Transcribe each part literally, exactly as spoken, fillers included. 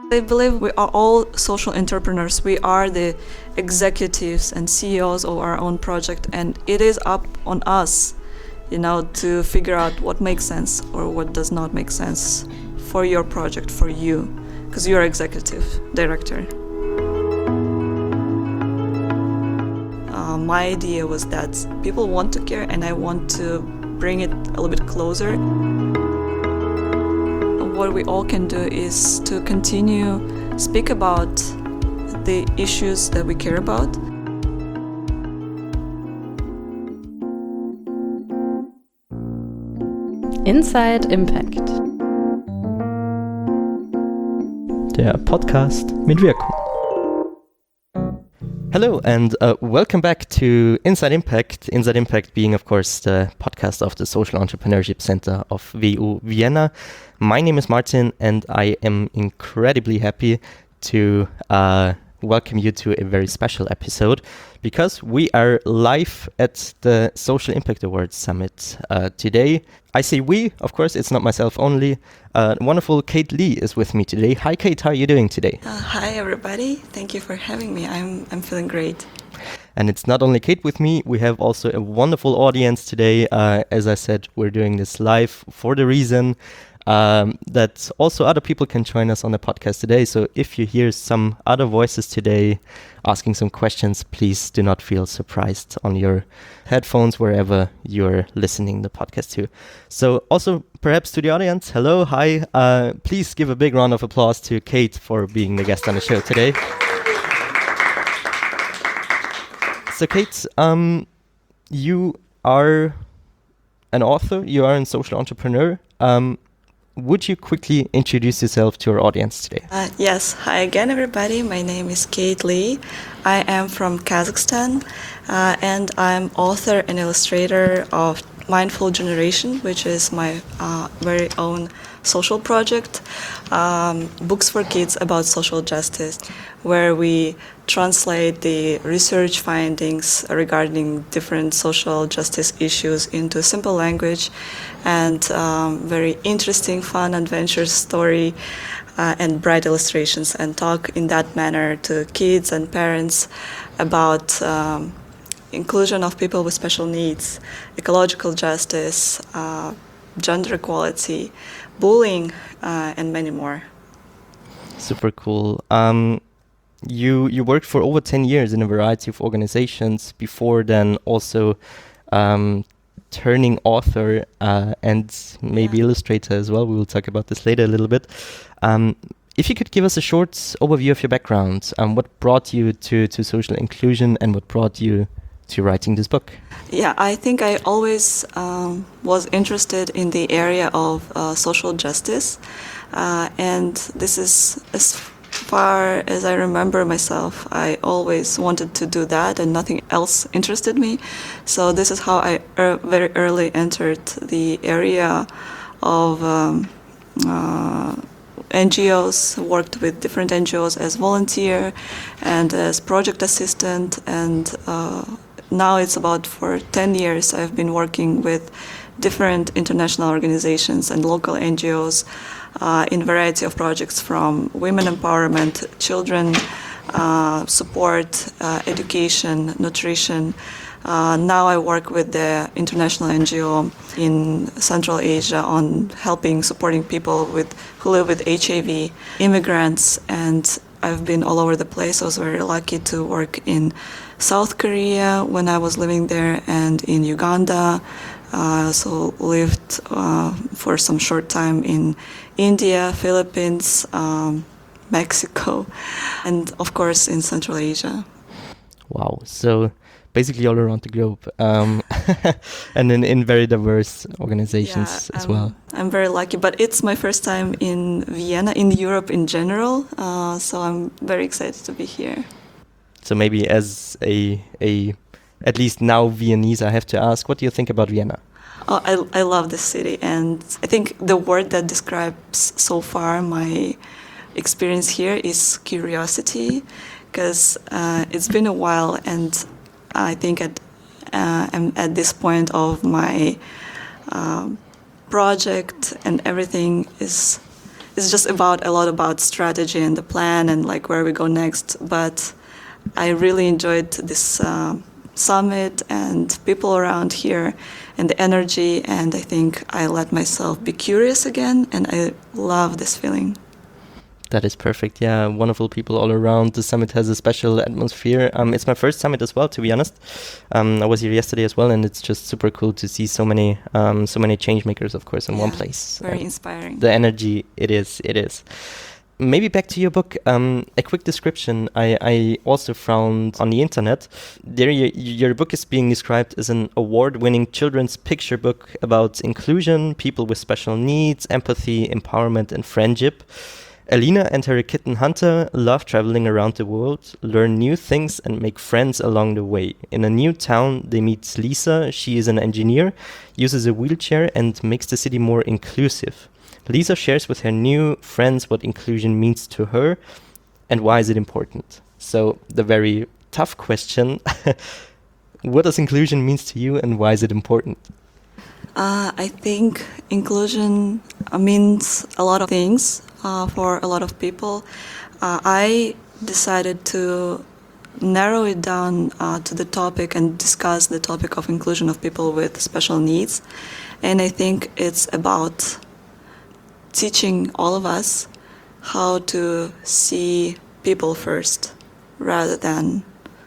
I believe we are all social entrepreneurs. We are the executives and C E Os of our own project, and it is up on us, you know, to figure out what makes sense or what does not make sense for your project, for you, because you're executive director. Uh, my idea was that people want to care, and I want to bring it a little bit closer. What we all can do is to continue speak about the issues that we care about. Inside Impact. Der Podcast mit Wirkung. Hello and uh, welcome back to Inside Impact. Inside Impact being, of course, the podcast of the Social Entrepreneurship Center of V U Vienna. My name is Martin and I am incredibly happy to uh, welcome you to a very special episode because we are live at the Social Impact Awards Summit uh, today. I say we, of course, it's not myself only. Uh, wonderful Kate Lee is with me today. Hi Kate, how are you doing today? Uh, hi everybody, thank you for having me. I'm I'm feeling great. And it's not only Kate with me, we have also a wonderful audience today. Uh, as I said, we're doing this live for the reason um, that also other people can join us on the podcast today. So if you hear some other voices today asking some questions, please do not feel surprised on your headphones wherever you're listening the podcast to. So also perhaps to the audience, hello, hi. Uh, please give a big round of applause to Kate for being the guest on the show today. So Kate, um, you are an author, you are a social entrepreneur. Um, would you quickly introduce yourself to our audience today? Uh, yes, hi again everybody. My name is Kate Lee. I am from Kazakhstan uh, and I'm author and illustrator of Mindful Generation, which is my uh, very own social project, um, books for kids about social justice, where we translate the research findings regarding different social justice issues into simple language and um, very interesting, fun, adventure story uh, and bright illustrations, and talk in that manner to kids and parents about um, inclusion of people with special needs, ecological justice, uh, gender equality, bullying, uh, and many more. Super cool. Um, you you worked for over ten years in a variety of organizations before then also um, turning author uh, and maybe Yeah. illustrator as well. We will talk about this later a little bit. Um, if you could give us a short overview of your background, um, what brought you to, to social inclusion and what brought you to writing this book? Yeah, I think I always um, was interested in the area of uh, social justice, uh, and this is as far as I remember myself. I always wanted to do that, and nothing else interested me. So this is how I er- very early entered the area of um, uh, N G Os, worked with different N G Os as volunteer and as project assistant, and uh, now it's about for ten years I've been working with different international organizations and local N G Os uh, in variety of projects, from women empowerment, children uh, support, uh, education, nutrition. Uh, now I work with the international N G O in Central Asia on helping, supporting people with who live with H I V, immigrants, and I've been all over the place. I was very lucky to work in South Korea when I was living there, and in Uganda. I uh, also lived uh, for some short time in India, Philippines, um, Mexico, and of course in Central Asia. Wow. So basically all around the globe, um, and in, in very diverse organizations yeah, as I'm, well. I'm very lucky, but it's my first time in Vienna, in Europe in general, uh, so I'm very excited to be here. So maybe as a a at least now Viennese, I have to ask, what do you think about Vienna? Oh, I, I love this city, and I think the word that describes so far my experience here is curiosity, because uh, it's been a while, and I think at uh, I'm at this point of my um, project, and everything is it's just about a lot about strategy and the plan and like where we go next. But I really enjoyed this uh, summit and people around here and the energy, and I think I let myself be curious again, and I love this feeling. That is perfect. Yeah, wonderful people all around. The summit has a special atmosphere. Um, it's my first summit as well, to be honest. Um, I was here yesterday as well, and it's just super cool to see so many, um, so many change makers, of course, in Yeah, one place. Very And inspiring. the energy, it is, it is. Maybe back to your book. Um, a quick description I, I also found on the internet. There, y- your book is being described as an award-winning children's picture book about inclusion, people with special needs, empathy, empowerment, and friendship. Alina and her kitten Hunter love traveling around the world, learn new things, and make friends along the way. In a new town, they meet Lisa. She is an engineer, uses a wheelchair, and makes the city more inclusive. Lisa shares with her new friends what inclusion means to her and why is it important. So the very tough question, what does inclusion means to you and why is it important? Uh, I think inclusion uh, means a lot of things uh, for a lot of people. Uh, I decided to narrow it down uh, to the topic and discuss the topic of inclusion of people with special needs. And I think it's about teaching all of us how to see people first rather than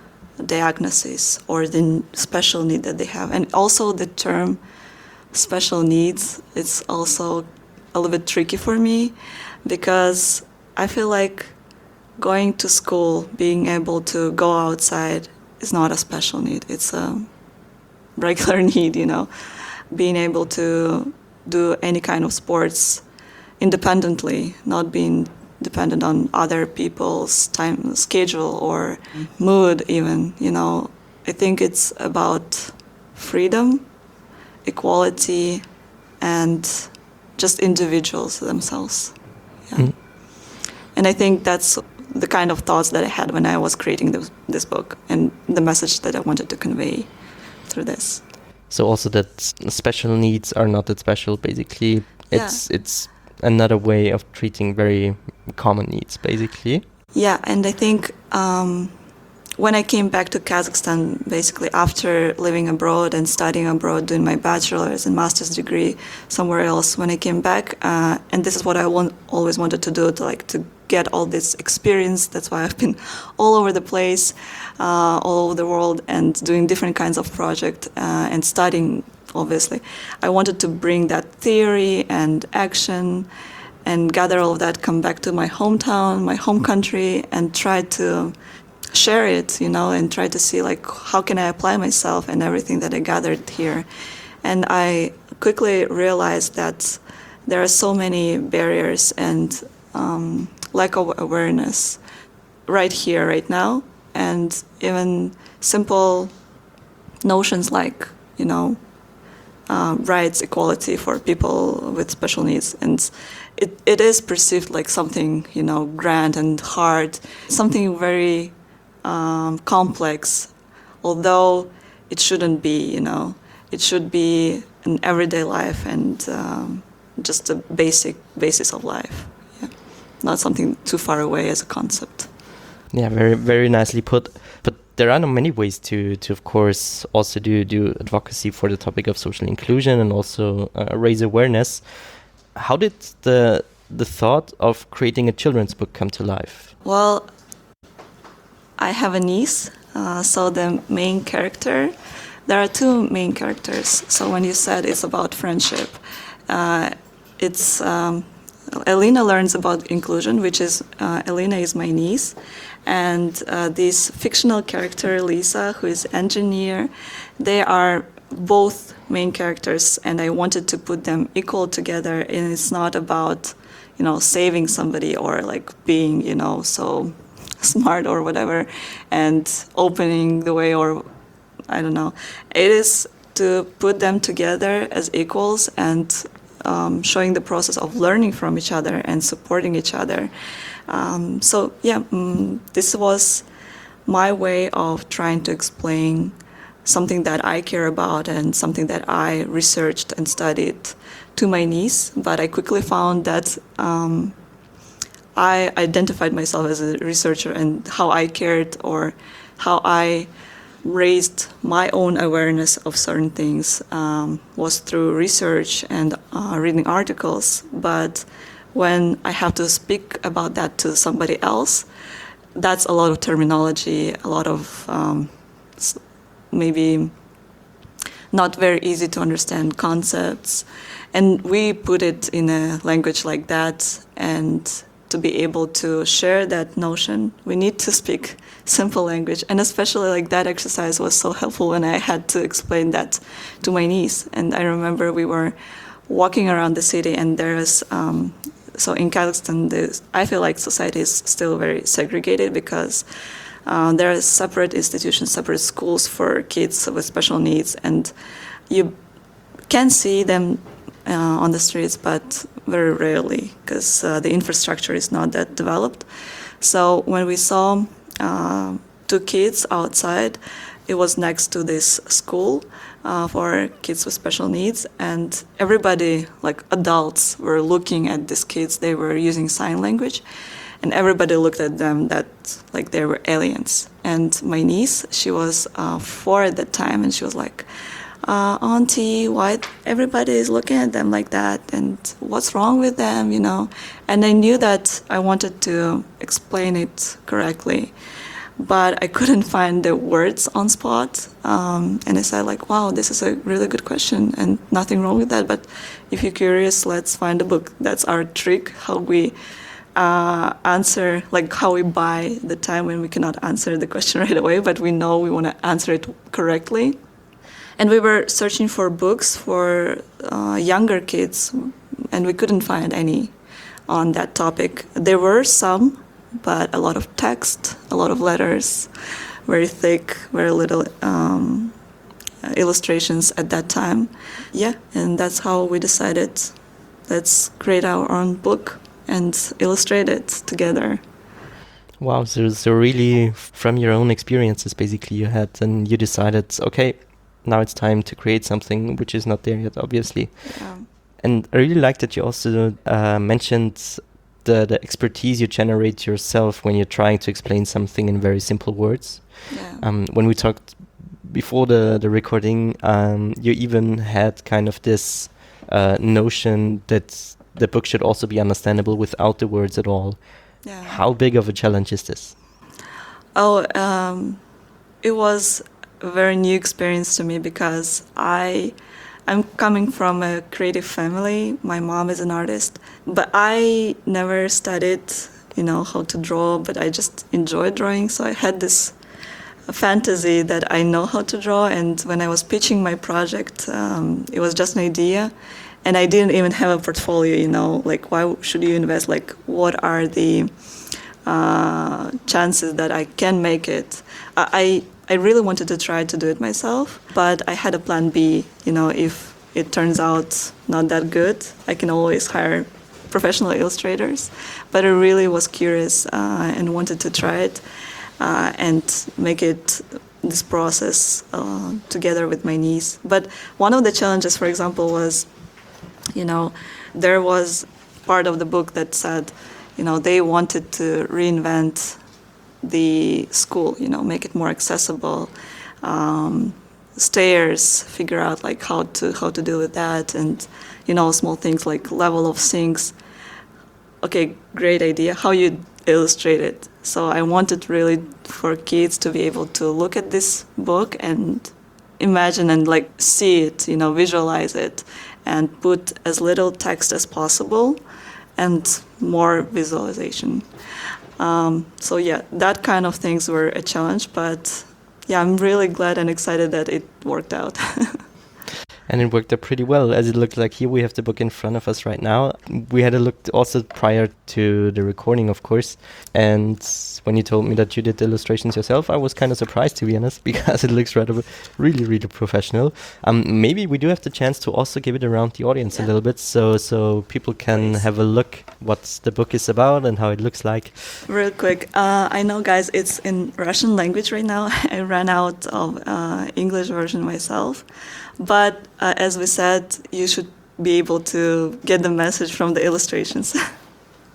diagnosis or the special need that they have. And also the term special needs, it's also a little bit tricky for me because I feel like going to school, being able to go outside is not a special need. It's a regular need, you know. Being able to do any kind of sports independently, not being dependent on other people's time schedule or mood even, you know. I think it's about freedom, equality, and just individuals themselves. Yeah. Mm. And I think that's the kind of thoughts that I had when I was creating this, this book and the message that I wanted to convey through this. So also that special needs are not that special, basically. It's yeah. it's another way of treating very common needs, basically. Yeah, and I think um, when I came back to Kazakhstan, basically after living abroad and studying abroad, doing my bachelor's and master's degree somewhere else, when I came back, uh, and this is what I want, always wanted to do, to like to get all this experience. That's why I've been all over the place, uh, all over the world, and doing different kinds of projects uh, and studying. Obviously, I wanted to bring that theory and action and gather all of that, come back to my hometown, my home country, and try to share it, you know, and try to see like how can I apply myself and everything that I gathered here. And I quickly realized that there are so many barriers and um, lack of awareness right here, right now, and even simple notions like, you know, Uh, rights, equality for people with special needs. And it, it is perceived like something, you know, grand and hard, something very um, complex, although it shouldn't be, you know. It should be an everyday life and um, just a basic basis of life. Yeah. Not something too far away as a concept. Yeah, very, very nicely put. But there are many ways to, to of course, also do, do advocacy for the topic of social inclusion and also uh, raise awareness. How did the the thought of creating a children's book come to life? Well, I have a niece, uh, so the main character, there are two main characters. So when you said it's about friendship, uh, it's um, Alina learns about inclusion, which is, uh, Alina is my niece. And uh, this fictional character, Lisa, who is engineer, they are both main characters, and I wanted to put them equal together. And it's not about, you know, saving somebody or like being, you know, so smart or whatever, and opening the way, or I don't know. It is to put them together as equals and um, showing the process of learning from each other and supporting each other. Um, so yeah, um, this was my way of trying to explain something that I care about and something that I researched and studied to my niece. But I quickly found that um, I identified myself as a researcher and how I cared or how I raised my own awareness of certain things um, was through research and uh, reading articles. But when I have to speak about that to somebody else, that's a lot of terminology, a lot of um, maybe not very easy to understand concepts. And we put it in a language like that, and to be able to share that notion, we need to speak simple language. And especially like that exercise was so helpful when I had to explain that to my niece. And I remember we were walking around the city, and there's, um, so in Kazakhstan, the, I feel like society is still very segregated because uh, there are separate institutions, separate schools for kids with special needs, and you can see them Uh, on the streets, but very rarely because uh, the infrastructure is not that developed. So when we saw uh, two kids outside, it was next to this school uh, for kids with special needs, and everybody, like adults, were looking at these kids. They were using sign language, and everybody looked at them that like they were aliens. And my niece, she was uh, four at that time, and she was like, Uh, auntie, why everybody is looking at them like that, and what's wrong with them, you know? And I knew that I wanted to explain it correctly, but I couldn't find the words on spot. Um, and I said like, wow, this is a really good question, and nothing wrong with that. But if you're curious, let's find a book. That's our trick, how we uh, answer, like how we buy the time when we cannot answer the question right away, but we know we want to answer it correctly. And we were searching for books for uh, younger kids, and we couldn't find any on that topic. There were some, but a lot of text, a lot of letters, very thick, very little um, illustrations at that time. Yeah, and that's how we decided, let's create our own book and illustrate it together. Wow, so, so really from your own experiences basically you had, and you decided, okay, now it's time to create something which is not there yet, obviously. Yeah. And I really like that you also uh, mentioned the, the expertise you generate yourself when you're trying to explain something in very simple words. Yeah. Um, when we talked before the, the recording, um, you even had kind of this uh, notion that the book should also be understandable without the words at all. Yeah. How big of a challenge is this? Oh, um, it was a very new experience to me because I, I'm coming from a creative family. My mom is an artist, but I never studied, you know, how to draw, but I just enjoyed drawing. So I had this fantasy that I know how to draw. And when I was pitching my project, um, it was just an idea. And I didn't even have a portfolio, you know, like why should you invest? Like what are the uh, chances that I can make it? I I really wanted to try to do it myself, but I had a plan B. You know, if it turns out not that good, I can always hire professional illustrators. But I really was curious uh, and wanted to try it uh, and make it this process uh, together with my niece. But one of the challenges, for example, was, you know, there was part of the book that said, you know, they wanted to reinvent the school, you know, make it more accessible, um, stairs, figure out like how to how to deal with that, and you know, small things like level of sinks. Okay, great idea. How you illustrate it? So I wanted really for kids to be able to look at this book and imagine and like see it, you know, visualize it, and put as little text as possible and more visualization. Um, so yeah, that kind of things were a challenge, but yeah, I'm really glad and excited that it worked out. And it worked out pretty well, as it looked like here we have the book in front of us right now. We had a look also prior to the recording, of course. And when you told me that you did the illustrations yourself, I was kind of surprised, to be honest, because it looks rather, really, really professional. Um, maybe we do have the chance to also give it around the audience yeah. a little bit, so so people can Please. have a look what the book is about and how it looks like. Real quick, uh, I know, guys, it's in Russian language right now. I ran out of uh, English version myself. But uh, as we said, you should be able to get the message from the illustrations.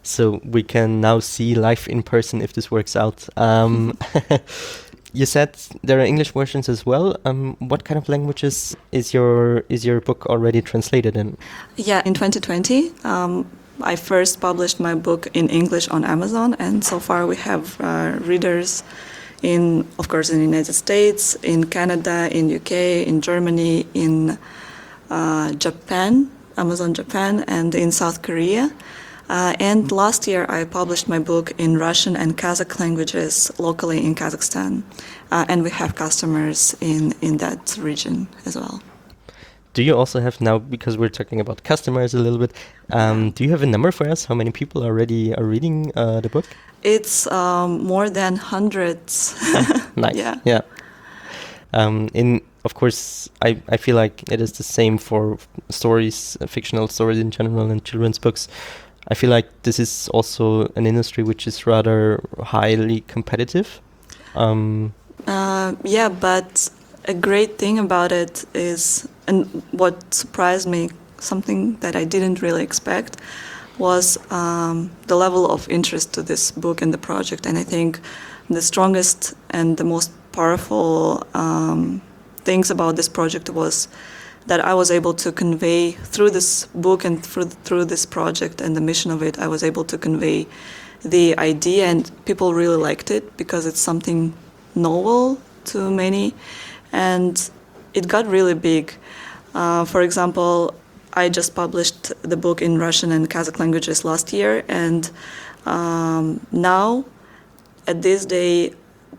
so we can now see live in person if this works out. Um, you said there are English versions as well. Um, what kind of languages is your is your book already translated in? Yeah, in twenty twenty, um, I first published my book in English on Amazon, and so far we have uh, readers in, of course, in the United States, in Canada, in U K, in Germany, in uh, Japan, Amazon Japan, and in South Korea. Uh, and last year I published my book in Russian and Kazakh languages locally in Kazakhstan. Uh, and we have customers in, in that region as well. Do you also have now, because we're talking about customers a little bit, um, do you have a number for us? How many people already are reading uh, the book? It's um, more than hundreds. Nice. Yeah. Yeah. Um, in of course, I, I feel like it is the same for stories, uh, fictional stories in general, and children's books. I feel like this is also an industry which is rather highly competitive. Um, uh, yeah, but a great thing about it is, and what surprised me, something that I didn't really expect, was um, the level of interest to this book and the project. And I think the strongest and the most powerful um, things about this project was that I was able to convey through this book and through through this project and the mission of it, I was able to convey the idea, and people really liked it because it's something novel to many, and it got really big. Uh, for example, I just published the book in Russian and Kazakh languages last year, and um, now, at this day,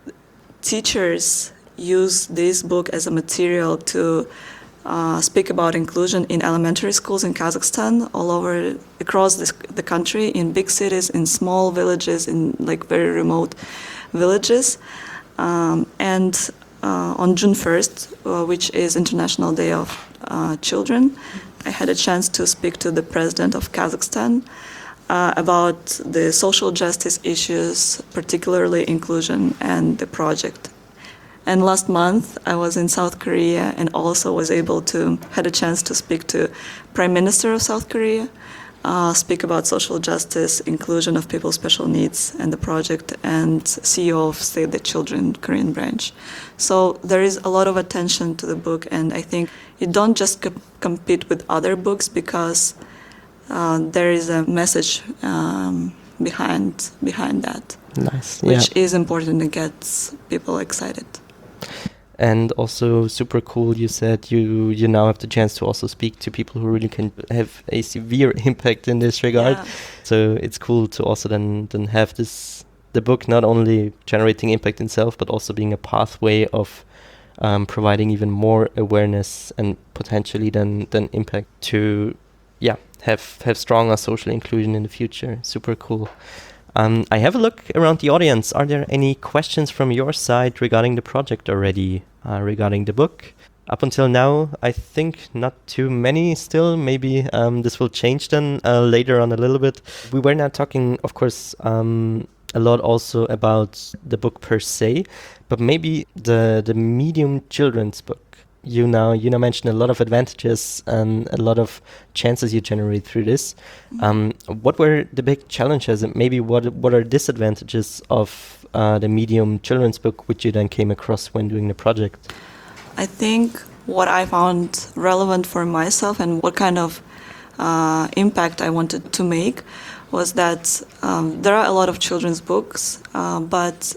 teachers use this book as a material to uh, speak about inclusion in elementary schools in Kazakhstan, all over, across this, the country, in big cities, in small villages, in like very remote villages. Um, and uh, on June first, uh, which is International Day of uh, Children, I had a chance to speak to the president of Kazakhstan uh, about the social justice issues, particularly inclusion and the project. And last month I was in South Korea and also was able to, had a chance to speak to Prime Minister of South Korea, uh, speak about social justice, inclusion of people with special needs and the project, and C E O of Save the Children Korean branch. So there is a lot of attention to the book, and I think you don't just co- compete with other books because uh, there is a message um, behind behind that, nice, which yeah. is important and gets people excited. And also super cool, you said you you now have the chance to also speak to people who really can have a severe impact in this regard. Yeah. So it's cool to also then then have this, the book not only generating impact itself, but also being a pathway of um, providing even more awareness and potentially then then impact to, yeah, have have stronger social inclusion in the future. Super cool. Um, I have a look around the audience. Are there any questions from your side regarding the project already, uh, regarding the book? Up until now, I think not too many still. Maybe um, this will change then uh, later on a little bit. We were now talking, of course, um, a lot also about the book per se, but maybe the the medium children's book. You now you now mentioned a lot of advantages and a lot of chances you generate through this. Um, what were the big challenges, and maybe what what are disadvantages of uh, the medium children's book, which you then came across when doing the project? I think what I found relevant for myself and what kind of uh, impact I wanted to make was that um, there are a lot of children's books, uh, but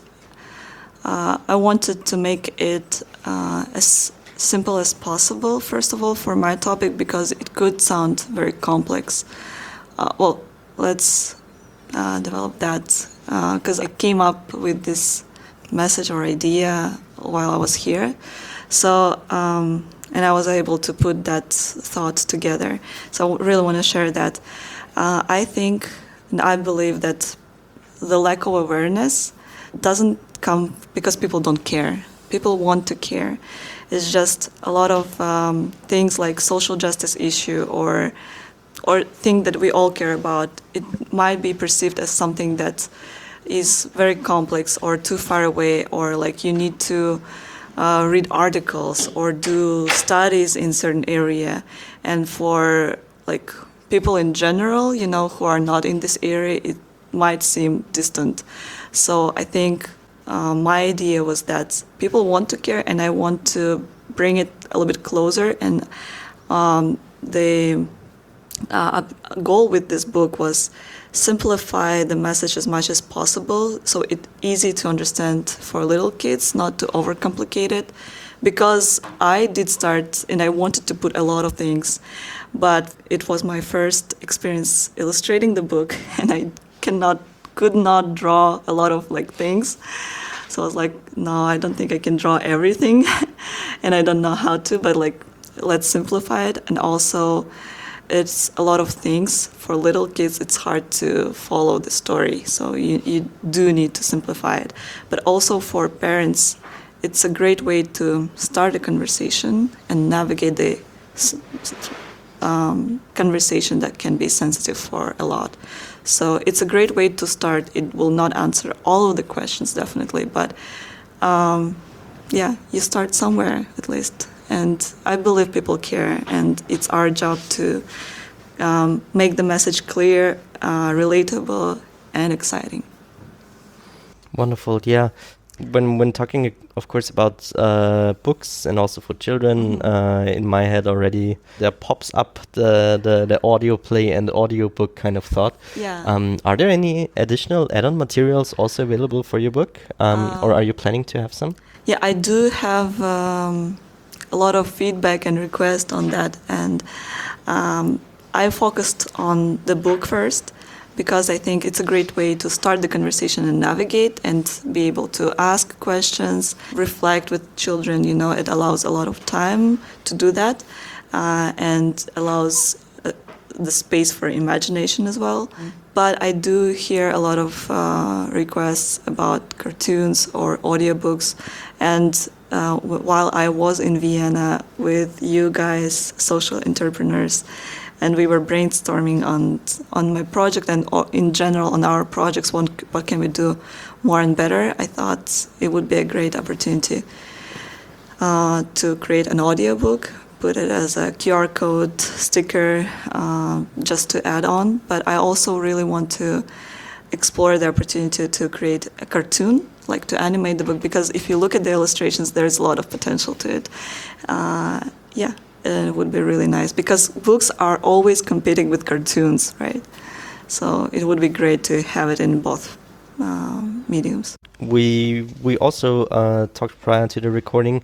uh, I wanted to make it uh, as simple as possible, first of all, for my topic, because it could sound very complex. Uh, well, let's uh, develop that, because uh, I came up with this message or idea while I was here. So, um, and I was able to put that thought together. So I really want to share that. Uh, I think, and I believe that the lack of awareness doesn't come because people don't care. People want to care. It's just a lot of um, things like social justice issue or or thing that we all care about. It might be perceived as something that is very complex or too far away, or like you need to uh, read articles or do studies in certain area. And for like people in general, you know, who are not in this area, it might seem distant. So I think uh, my idea was that people want to care, and I want to bring it a little bit closer. And um, the uh, goal with this book was simplify the message as much as possible, so it's easy to understand for little kids, not to overcomplicate it. Because I did start, and I wanted to put a lot of things, but it was my first experience illustrating the book, and I cannot, could not draw a lot of like things. So I was like, no, I don't think I can draw everything, and I don't know how to. But like, let's simplify it. And also, it's a lot of things for little kids. It's hard to follow the story, so you you do need to simplify it. But also for parents, it's a great way to start a conversation and navigate the um, conversation that can be sensitive for a lot. So it's a great way to start. It will not answer all of the questions, definitely, but um, yeah, you start somewhere at least. And I believe people care, and it's our job to um, make the message clear, uh, relatable, and exciting. Wonderful, yeah. When when talking, of course, about uh, books and also for children, uh, in my head already there pops up the, the, the audio play and audiobook kind of thought. Yeah. Um, are there any additional add-on materials also available for your book, um, Um, or are you planning to have some? Yeah, I do have um, a lot of feedback and requests on that, and um, I focused on the book first, because I think it's a great way to start the conversation and navigate and be able to ask questions, reflect with children. You know, it allows a lot of time to do that, uh, and allows uh, the space for imagination as well. Mm. But I do hear a lot of uh, requests about cartoons or audiobooks, and uh, w- while I was in Vienna with you guys, social entrepreneurs, and we were brainstorming on on my project and in general on our projects, what, what can we do more and better, I thought it would be a great opportunity uh, to create an audiobook, put it as a Q R code sticker, uh, just to add on. But I also really want to explore the opportunity to create a cartoon, like to animate the book, because if you look at the illustrations, there's a lot of potential to it. Uh, yeah. Uh, it would be really nice, because books are always competing with cartoons, right? So it would be great to have it in both uh, mediums. We we also uh, talked prior to the recording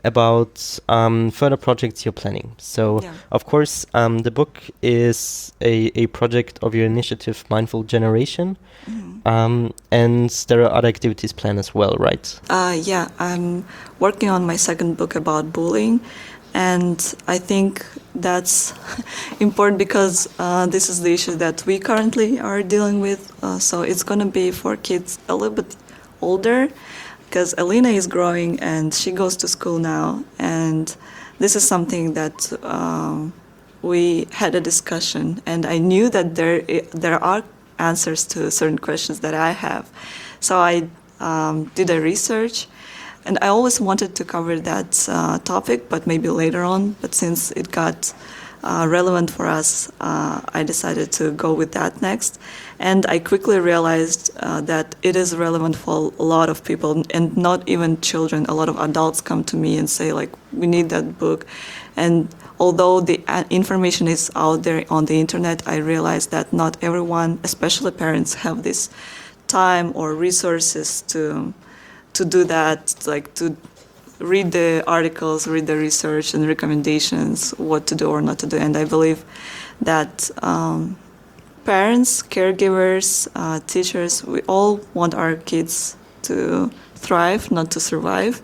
about um, further projects you're planning. So, Yeah. of course, um, the book is a, a project of your initiative, Mindful Generation, Mm-hmm. um, and there are other activities planned as well, right? Uh, yeah, I'm working on my second book about bullying. And I think that's important, because uh, this is the issue that we currently are dealing with. Uh, so it's going to be for kids a little bit older, because Alina is growing and she goes to school now. And this is something that um, we had a discussion, and I knew that there there are answers to certain questions that I have. So I um, did a research. And I always wanted to cover that uh, topic, but maybe later on. But since it got uh, relevant for us, uh, I decided to go with that next. And I quickly realized uh, that it is relevant for a lot of people, and not even children. A lot of adults come to me and say, like, we need that book. And although the uh, information is out there on the internet, I realized that not everyone, especially parents, have this time or resources to to do that, like to read the articles, read the research and recommendations, what to do or not to do. And I believe that um, parents, caregivers, uh, teachers, we all want our kids to thrive, not to survive.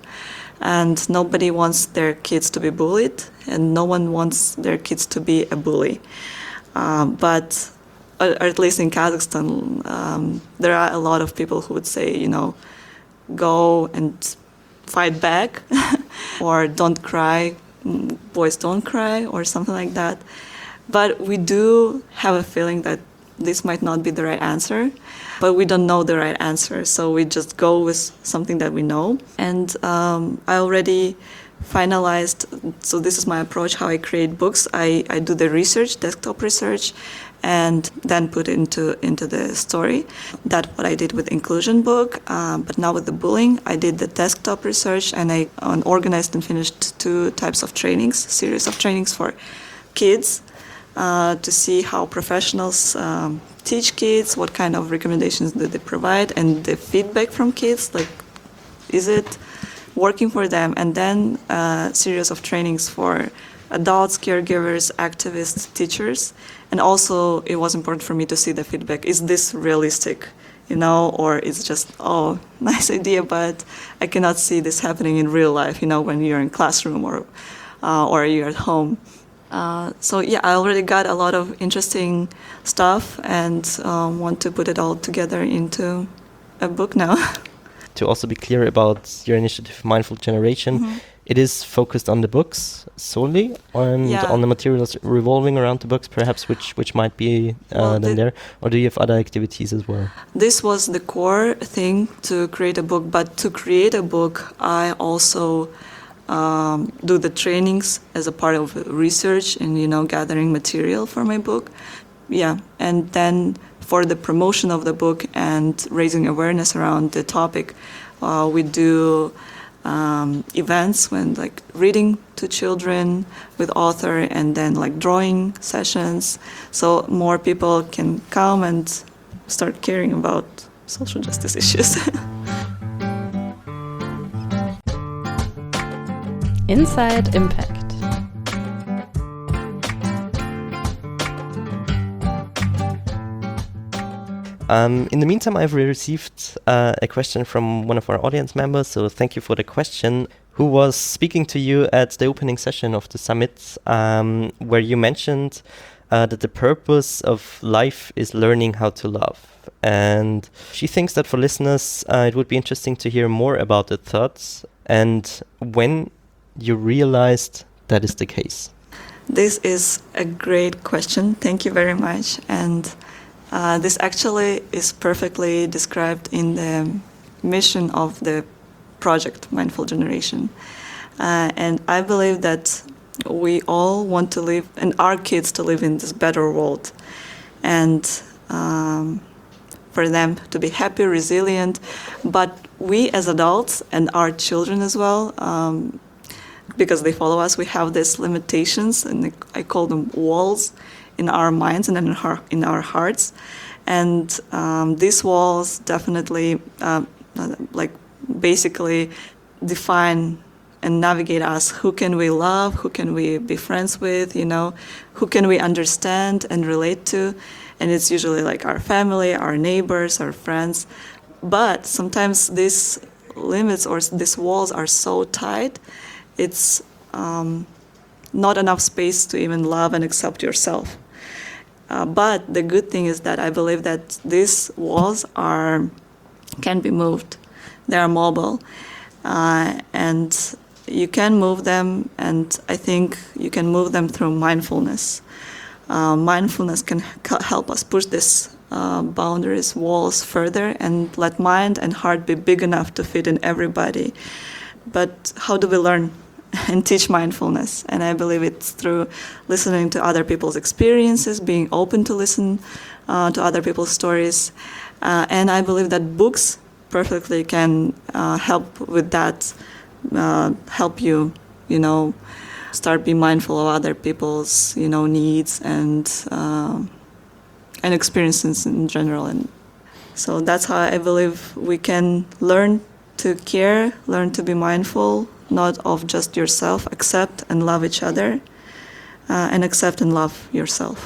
And nobody wants their kids to be bullied, and no one wants their kids to be a bully. Um, but, or at least in Kazakhstan, um, there are a lot of people who would say, you know, go and fight back, or don't cry, boys don't cry, or something like that. But we do have a feeling that this might not be the right answer, but we don't know the right answer, so we just go with something that we know. And um, I already finalized. So this is my approach, how I create books. I, I do the research, desktop research, and then put it into into the story. That's what I did with inclusion book. Uh, but now with the bullying, I did the desktop research, and I um, organized and finished two types of trainings, series of trainings for kids uh, to see how professionals um, teach kids, what kind of recommendations do they provide, and the feedback from kids, like, is it working for them? And then a series of trainings for adults, caregivers, activists, teachers. And also it was important for me to see the feedback. Is this realistic, you know, or it's just, oh, nice idea, but I cannot see this happening in real life, you know, when you're in classroom or, uh, or you're at home. Uh, so yeah, I already got a lot of interesting stuff and um, want to put it all together into a book now. To also be clear about your initiative, Mindful Generation, mm-hmm. it is focused on the books solely, and yeah. on the materials revolving around the books, perhaps, which which might be uh, well, then there, or do you have other activities as well? This was the core thing, to create a book, but to create a book, I also um, do the trainings as a part of research and, you know, gathering material for my book. Yeah, and then for the promotion of the book and raising awareness around the topic, uh, we do um, events when, like, reading to children with author, and then like drawing sessions, so more people can come and start caring about social justice issues. Inside Impact. Um, in the meantime, I've received uh, a question from one of our audience members, so thank you for the question, who was speaking to you at the opening session of the summit, um, where you mentioned uh, that the purpose of life is learning how to love. And she thinks that for listeners, uh, it would be interesting to hear more about the thoughts and when you realized that is the case. This is a great question. Thank you very much. And Uh, this actually is perfectly described in the mission of the project, Mindful Generation. Uh, and I believe that we all want to live, and our kids to live in this better world. And um, for them to be happy, resilient. But we as adults, and our children as well, um, because they follow us, we have these limitations, and I call them walls, in our minds and in our, in our hearts. And um, these walls definitely uh, like basically define and navigate us. Who can we love? Who can we be friends with? You know, who can we understand and relate to? And it's usually like our family, our neighbors, our friends. But sometimes these limits or these walls are so tight, it's um, not enough space to even love and accept yourself. Uh, but the good thing is that I believe that these walls are can be moved. They are mobile, uh, and you can move them. And I think you can move them through mindfulness. Uh, mindfulness can c- help us push these uh, boundaries, walls further, and let mind and heart be big enough to fit in everybody. But how do we learn and teach mindfulness? And I believe it's through listening to other people's experiences, being open to listen uh, to other people's stories. Uh, and I believe that books perfectly can uh, help with that, uh, help you, you know, start being mindful of other people's, you know, needs and uh, and experiences in general. And so that's how I believe we can learn to care, learn to be mindful, not of just yourself, accept and love each other, uh, and accept and love yourself.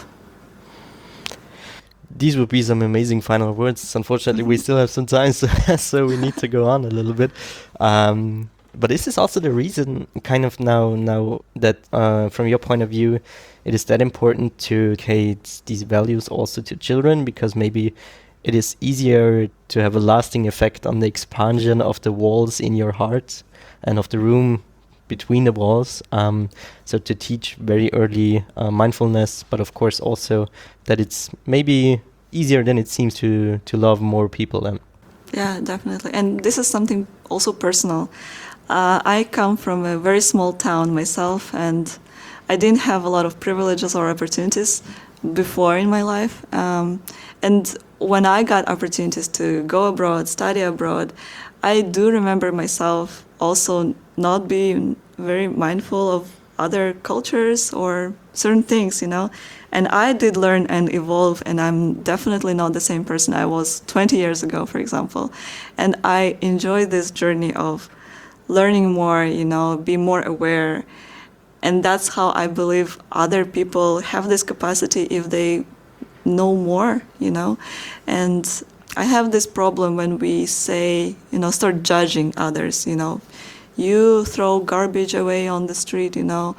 These would be some amazing final words. Unfortunately, we still have some time, so, so we need to go on a little bit. Um, but this is also the reason, kind of now, now that uh, from your point of view, it is that important to communicate these values also to children, because maybe it is easier to have a lasting effect on the expansion of the walls in your heart and of the room between the walls. Um, so to teach very early uh, mindfulness, but of course also that it's maybe easier than it seems to to love more people. Then. Yeah, definitely. And this is something also personal. Uh, I come from a very small town myself, and I didn't have a lot of privileges or opportunities before in my life. Um, and when I got opportunities to go abroad, study abroad, I do remember myself also not being very mindful of other cultures or certain things, you know. And I did learn and evolve, and I'm definitely not the same person I was twenty years ago, for example. And I enjoy this journey of learning more, you know, be more aware. And that's how I believe other people have this capacity if they know more, you know. And I have this problem when we say, you know, start judging others, you know. You throw garbage away on the street, you know.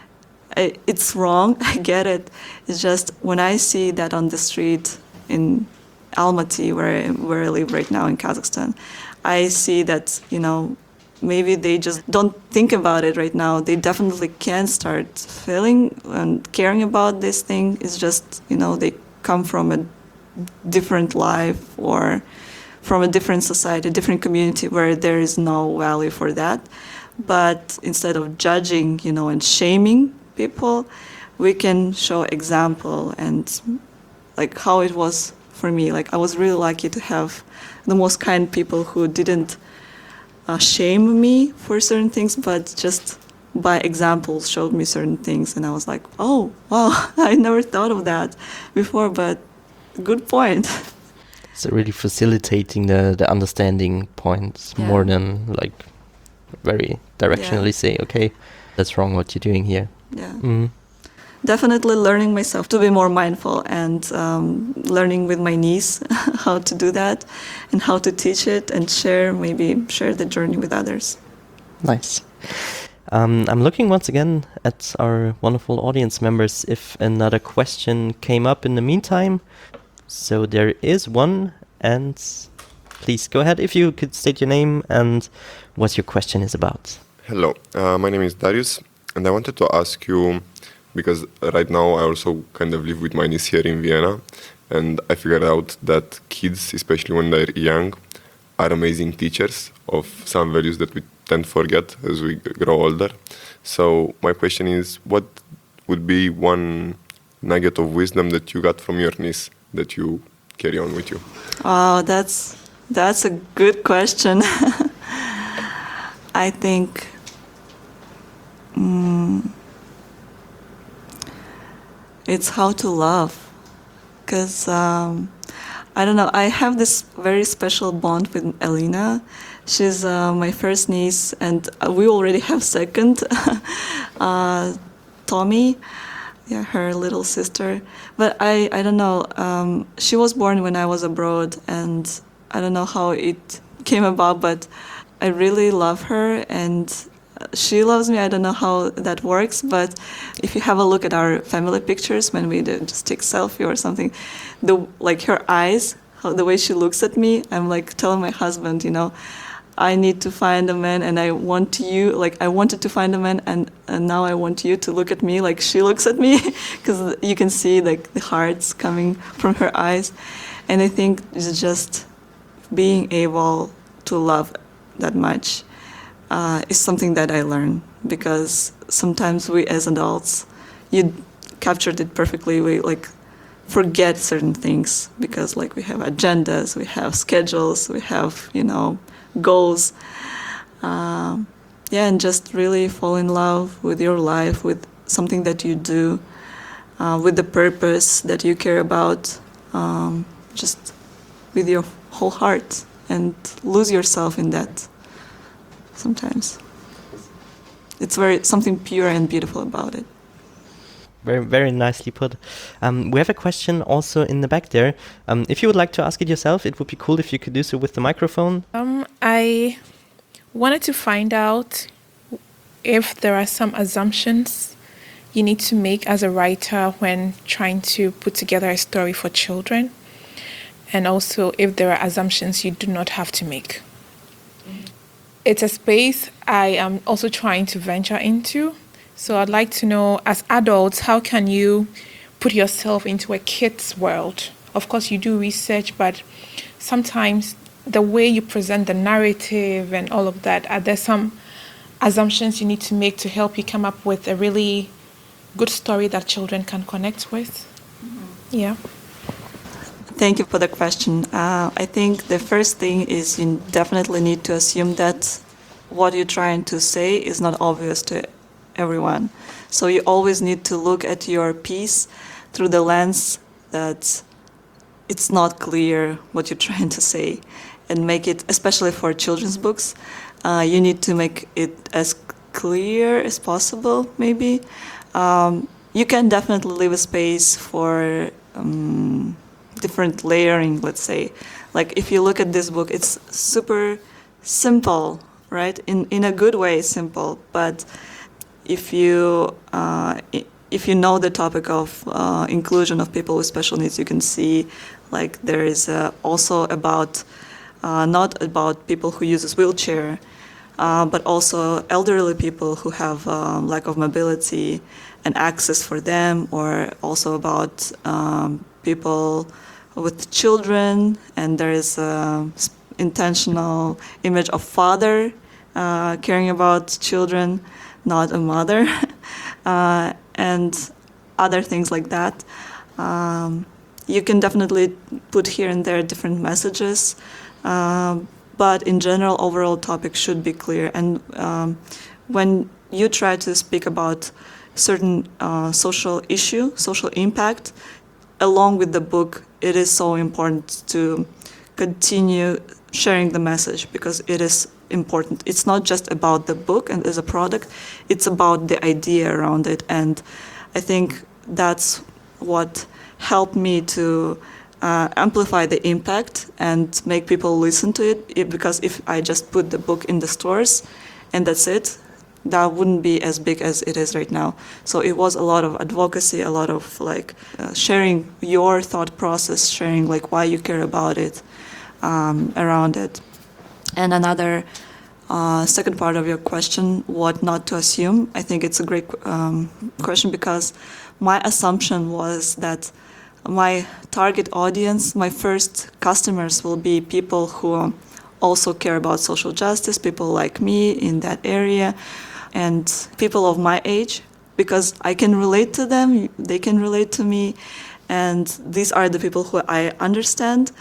I, it's wrong, I get it. It's just when I see that on the street in Almaty, where I, where I live right now in Kazakhstan, I see that, you know, maybe they just don't think about it right now. They definitely can start feeling and caring about this thing. It's just, you know, they come from a different life or from a different society, a different community where there is no value for that. But instead of judging, you know, and shaming people, we can show example and like how it was for me. Like I was really lucky to have the most kind people who didn't uh, shame me for certain things, but just by examples showed me certain things, and I was like, oh wow, I never thought of that before, but good point. So really facilitating the, the understanding points Yeah. more than like very directionally Yeah. say, okay, that's wrong what you're doing here. Yeah. Mm. Definitely learning myself to be more mindful and um, learning with my niece how to do that and how to teach it and share, maybe share the journey with others. Nice. Um, I'm looking once again at our wonderful audience members if another question came up in the meantime. So there is one, and please go ahead if you could state your name and what your question is about. Hello, uh, my name is Darius, and I wanted to ask you, because right now I also kind of live with my niece here in Vienna, and I figured out that kids, especially when they're young, are amazing teachers of some values that we tend to forget as we grow older. So my question is, what would be one nugget of wisdom that you got from your niece that you carry on with you? Oh, that's that's a good question. I think mm, it's how to love, because um, I don't know. I have this very special bond with Elena. She's uh, my first niece, and uh, we already have second, uh, Tommy. Yeah, her little sister. But I, I don't know. Um, she was born when I was abroad, and I don't know how it came about, but I really love her, and she loves me. I don't know how that works, but if you have a look at our family pictures when we do just take selfie or something, the like her eyes, how, the way she looks at me, I'm like telling my husband, you know, I need to find a man, and I want you, like I wanted to find a man, and, and now I want you to look at me like she looks at me, because you can see like the hearts coming from her eyes. And I think it's just being able to love that much uh, is something that I learned, because sometimes we as adults, you captured it perfectly, we like forget certain things because like we have agendas, we have schedules, we have, you know, goals. Um, yeah, and just really fall in love with your life, with something that you do, uh, with the purpose that you care about, um, just with your whole heart, and lose yourself in that sometimes. It's very something pure and beautiful about it. Very, very nicely put. Um, we have a question also in the back there. Um, if you would like to ask it yourself, it would be cool if you could do so with the microphone. Um, I wanted to find out if there are some assumptions you need to make as a writer when trying to put together a story for children, and also if there are assumptions you do not have to make. It's a space I am also trying to venture into. So I'd like to know, as adults, how can you put yourself into a kid's world? Of course, you do research, but sometimes the way you present the narrative and all of that, are there some assumptions you need to make to help you come up with a really good story that children can connect with? Yeah. Thank you for the question. Uh, I think the first thing is you definitely need to assume that what you're trying to say is not obvious to everyone. So you always need to look at your piece through the lens that it's not clear what you're trying to say, and make it, especially for children's books, uh, you need to make it as clear as possible, maybe. Um, you can definitely leave a space for um, different layering, let's say. Like if you look at this book, it's super simple, right? In in a good way, simple. But if you uh, if you know the topic of uh, inclusion of people with special needs, you can see like there is uh, also about uh, not about people who uses wheelchair, uh, but also elderly people who have um, lack of mobility and access for them, or also about um, people with children, and there is an intentional image of father uh, caring about children, not a mother, uh, and other things like that. Um, you can definitely put here and there different messages, um, but in general, overall topic should be clear. And um, when you try to speak about certain uh, social issue, social impact, along with the book, it is so important to continue sharing the message, because it is important. It's not just about the book and as a product, it's about the idea around it. And I think that's what helped me to uh, amplify the impact and make people listen to it. it. Because if I just put the book in the stores and that's it, that wouldn't be as big as it is right now. So it was a lot of advocacy, a lot of like uh, sharing your thought process, sharing like why you care about it, um, around it. And another uh, second part of your question, what not to assume. I think it's a great um, question, because my assumption was that my target audience, my first customers will be people who also care about social justice, people like me in that area, and people of my age, because I can relate to them, they can relate to me, and these are the people who I understand.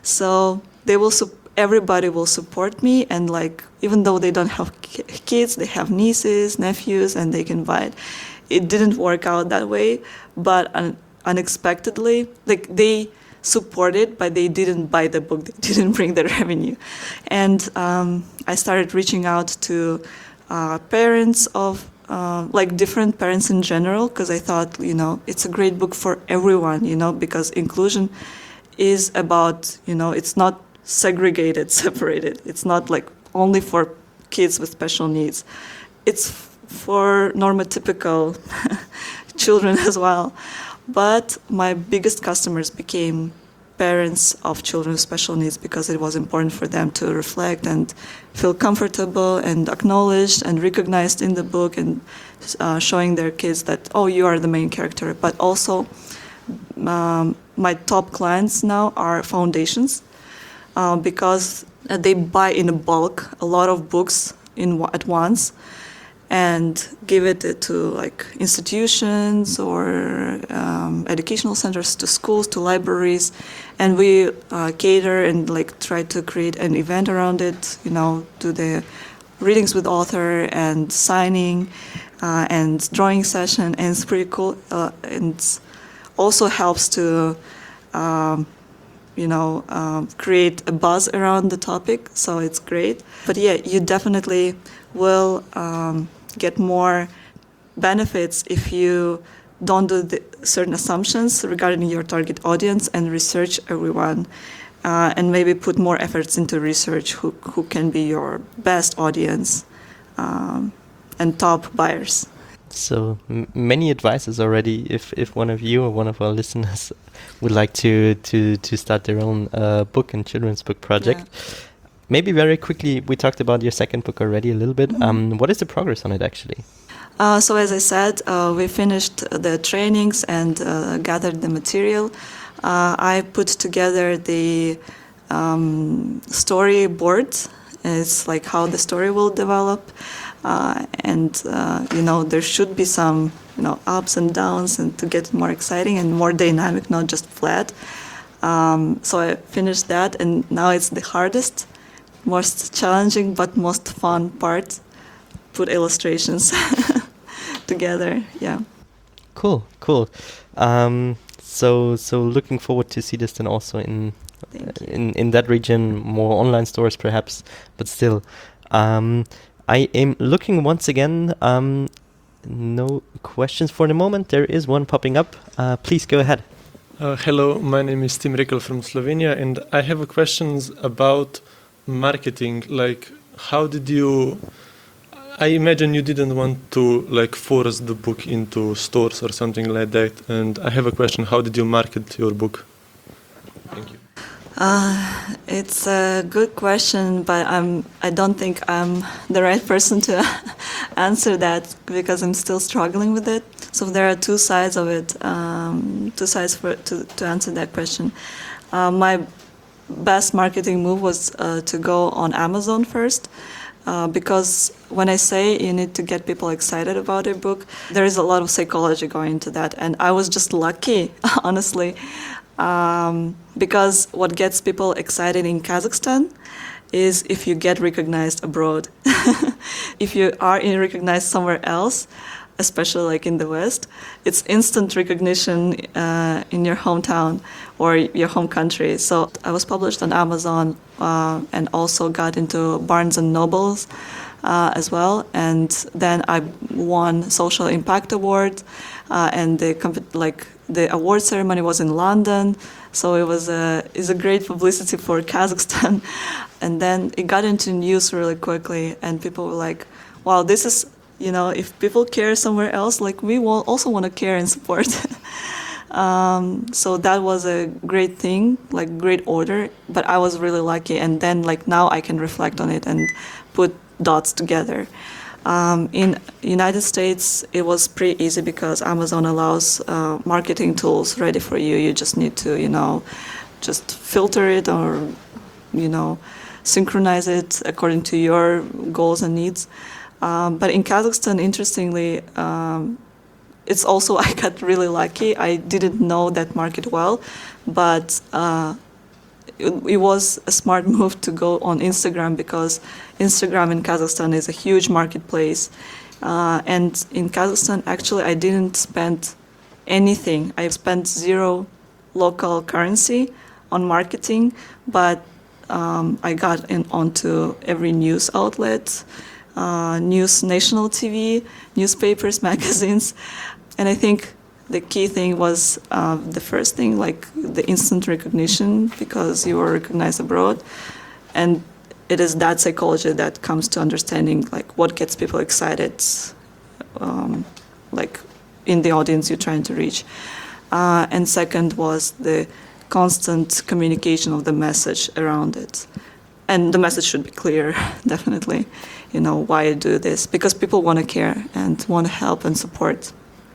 So they will, su- everybody will support me, and like even though they don't have kids, they have nieces, nephews, and they can buy it. It didn't work out that way, but un- unexpectedly, like they supported, but they didn't buy the book. They didn't bring the revenue, and um, I started reaching out to Uh, parents of uh, like different parents in general, because I thought, you know, it's a great book for everyone, you know, because inclusion is about, you know, it's not segregated, separated. It's not like only for kids with special needs. It's f- for normotypical children as well. But my biggest customers became parents of children with special needs, because it was important for them to reflect and feel comfortable and acknowledged and recognized in the book, and uh, showing their kids that, oh, you are the main character. But also, um, my top clients now are foundations, uh, because they buy in bulk a lot of books in at once, and give it to like institutions or um, educational centers, to schools, to libraries, and we uh, cater and like try to create an event around it. You know, do the readings with author and signing uh, and drawing session, and it's pretty cool. Uh, and also helps to, um, you know, um, create a buzz around the topic. So it's great. But yeah, you definitely will um, get more benefits if you don't do the certain assumptions regarding your target audience and research everyone, uh, and maybe put more efforts into research who, who can be your best audience um, and top buyers. So m- many advices already. If if one of you or one of our listeners would like to to to start their own uh, book and children's book project. Yeah. Maybe very quickly, we talked about your second book already a little bit. Mm-hmm. Um, what is the progress on it actually? Uh, so as I said, uh, we finished the trainings and uh, gathered the material. Uh, I put together the um, storyboard and it's like how the story will develop, uh, and uh, you know there should be some you know ups and downs, and to get it more exciting and more dynamic, not just flat. Um, so I finished that, and now it's the hardest, most challenging, but most fun part. Put illustrations together. Yeah. Cool, cool. Um, so so looking forward to see this then also in Thank uh, you. in in that region, more online stores perhaps, but still. Um, I am looking once again. Um, no questions for the moment. There is one popping up. Uh, please go ahead. Uh, hello, my name is Tim Rickel from Slovenia, and I have a questions about marketing. Like, how did you? I imagine you didn't want to like force the book into stores or something like that. And I have a question: how did you market your book? Thank you. Uh, it's a good question, but I'm. I don't think I'm the right person to answer that because I'm still struggling with it. So there are two sides of it. Um, two sides for to to answer that question. Uh, my best marketing move was uh, to go on Amazon first. Uh, because when I say you need to get people excited about a book, there is a lot of psychology going into that. And I was just lucky, honestly, um, because what gets people excited in Kazakhstan is if you get recognized abroad. If you are in recognized somewhere else, especially like in the West, it's instant recognition uh, in your hometown or your home country. So I was published on Amazon uh, and also got into Barnes and Nobles uh, as well. And then I won Social Impact Award, uh, and the comp- like the award ceremony was in London. So it was a is a great publicity for Kazakhstan. And then it got into news really quickly, and people were like, "Wow, this is." You know, if people care somewhere else, like we will also want to care and support. um, so that was a great thing, like great order. But I was really lucky, and then like now I can reflect on it and put dots together. Um, in United States, it was pretty easy because Amazon allows uh, marketing tools ready for you. You just need to, you know, just filter it or, you know, synchronize it according to your goals and needs. Um, but in Kazakhstan, interestingly, um, it's also I got really lucky. I didn't know that market well, but uh, it, it was a smart move to go on Instagram because Instagram in Kazakhstan is a huge marketplace. Uh, and in Kazakhstan, actually, I didn't spend anything. I spent zero local currency on marketing, but um, I got in onto every news outlet. Uh, news, national T V, newspapers, magazines, and I think the key thing was uh, the first thing, like the instant recognition, because you were recognized abroad, and it is that psychology that comes to understanding like what gets people excited, um, like in the audience you're trying to reach, uh, and second was the constant communication of the message around it. And the message should be clear, definitely, you know, why you do this, because people want to care and want to help and support.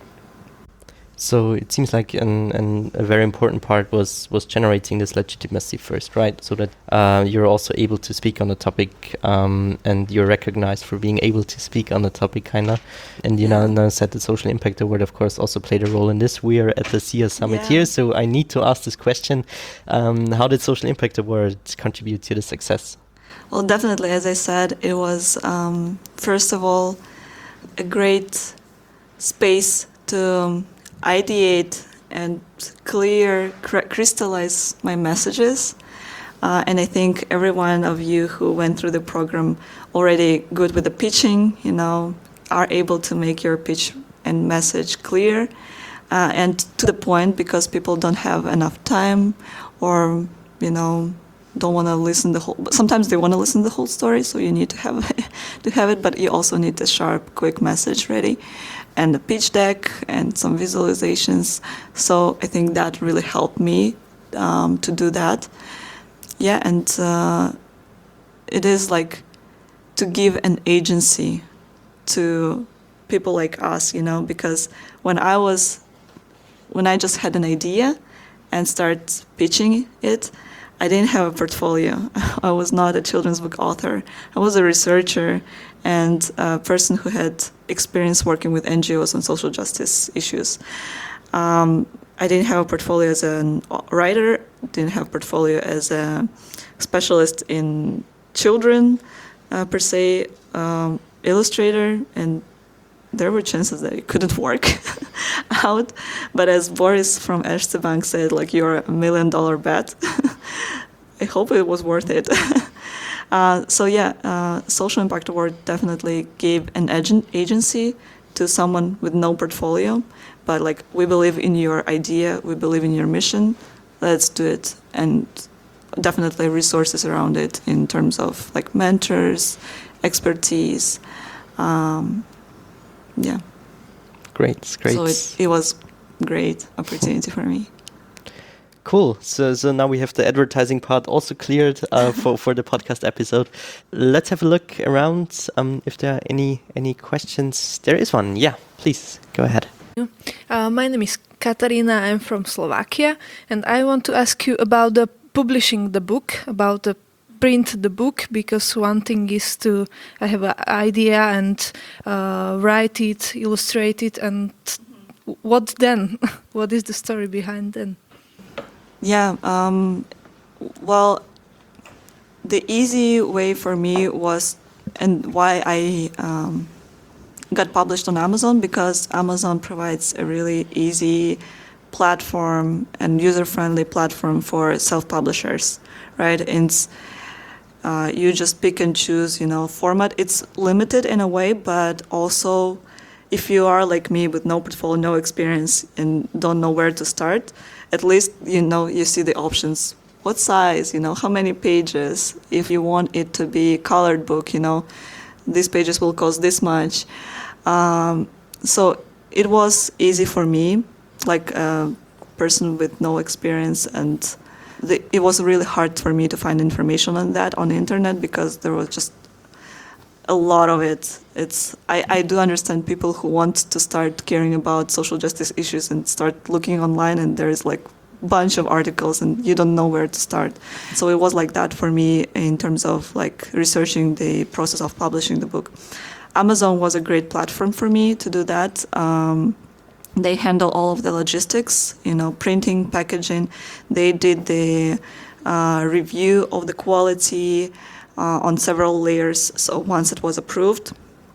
So it seems like an, an, a very important part was, was generating this legitimacy first, right? So that uh, you're also able to speak on the topic, um, and you're recognized for being able to speak on the topic, kind of. And you Yeah. know, now said the Social Impact Award, of course, also played a role in this. We are at the S I A Summit Yeah. here, so I need to ask this question. Um, how did Social Impact Award contribute to the success? Well, definitely, as I said, it was, um, first of all, a great space to um, ideate and clear, cr- crystallize my messages. Uh, and I think every one of you who went through the program already good with the pitching, you know, are able to make your pitch and message clear uh, and to the point, because people don't have enough time or, you know, don't want to listen the whole. Sometimes they want to listen the whole story, so you need to have to have it, but you also need a sharp, quick message ready, and a pitch deck and some visualizations. So I think that really helped me um, to do that. Yeah, and uh, it is like to give an agency to people like us, you know, because when I was, when I just had an idea and start pitching it, I didn't have a portfolio. I was not a children's book author. I was a researcher and a person who had experience working with N G Os on social justice issues. Um, I didn't have a portfolio as a writer, didn't have a portfolio as a specialist in children, uh, per se, um, illustrator, and there were chances that it couldn't work out. But as Boris from Erste Bank said, like, you're a million dollar bet. I hope it was worth it. uh, so yeah, uh, Social Impact Award definitely gave an agen- agency to someone with no portfolio. But like, we believe in your idea, we believe in your mission, let's do it. And definitely resources around it in terms of like mentors, expertise. Um, yeah. Great, great. So it, it was great opportunity for me. Cool. So so now we have the advertising part also cleared uh, for for the podcast episode. Let's have a look around. Um, if there are any any questions, there is one. Yeah, please go ahead. Uh, my name is Katarina. I'm from Slovakia, and I want to ask you about the publishing the book, about the print the book, because one thing is to I have an idea and uh, write it, illustrate it, and what then? What is the story behind then? Yeah, um, well, the easy way for me was, and why I um, got published on Amazon, because Amazon provides a really easy platform and user-friendly platform for self-publishers, right? And it's, uh, you just pick and choose, you know, format. It's limited in a way, but also if you are like me with no portfolio, no experience, and don't know where to start, at least, you know, you see the options. What size, you know, how many pages? If you want it to be a colored book, you know, these pages will cost this much. Um, so it was easy for me, like a person with no experience, and the, it was really hard for me to find information on that on the internet because there was just a lot of it. It's I, I do understand people who want to start caring about social justice issues and start looking online, and there's like a bunch of articles and you don't know where to start. So it was like that for me in terms of like researching the process of publishing the book. Amazon was a great platform for me to do that. Um, they handle all of the logistics, you know, printing, packaging. They did the uh, review of the quality, Uh, on several layers. So once it was approved,